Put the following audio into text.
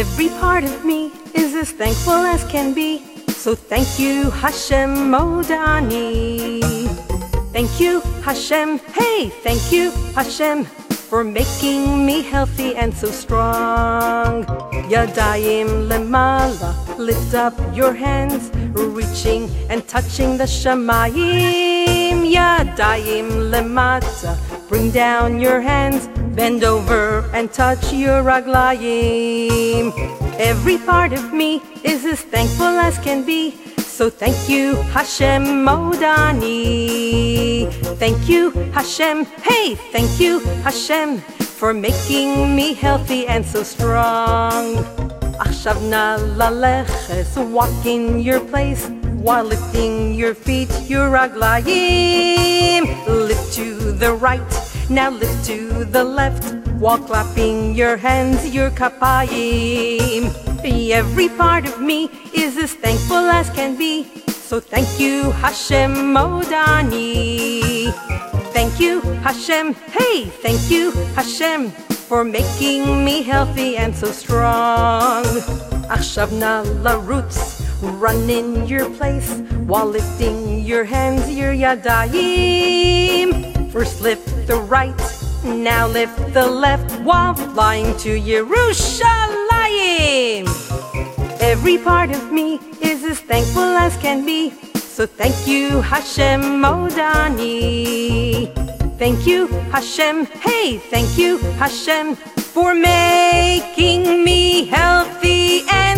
Every part of me is as thankful as can be. So thank you, Hashem Modani. Thank you, Hashem. Hey, thank you, Hashem, for making me healthy and so strong. Yadayim lemala, lift up your hands, reaching and touching the shamayim. Yadayim lemata, bring down your hands, bend over and touch your raglayim. Every part of me is as thankful as can be. So thank you, Hashem Modani. Thank you, Hashem. Hey, thank you, Hashem, for making me healthy and so strong. Achshav na laleches, walk in your place while lifting your feet, your raglayim. Lift to the right, now lift to the left, while clapping your hands, your kapayim. Every part of me is as thankful as can be. So thank you, Hashem Modani. Thank you, Hashem. Hey, thank you, Hashem, for making me healthy and so strong. Achshav na larutz, run in your place while lifting your hands, your yadayim. First lift the right, now lift the left, while flying to Yerushalayim. Every part of me is as thankful as can be. So thank you, Hashem Modani. Thank you, Hashem. Hey, thank you, Hashem, for making me healthy and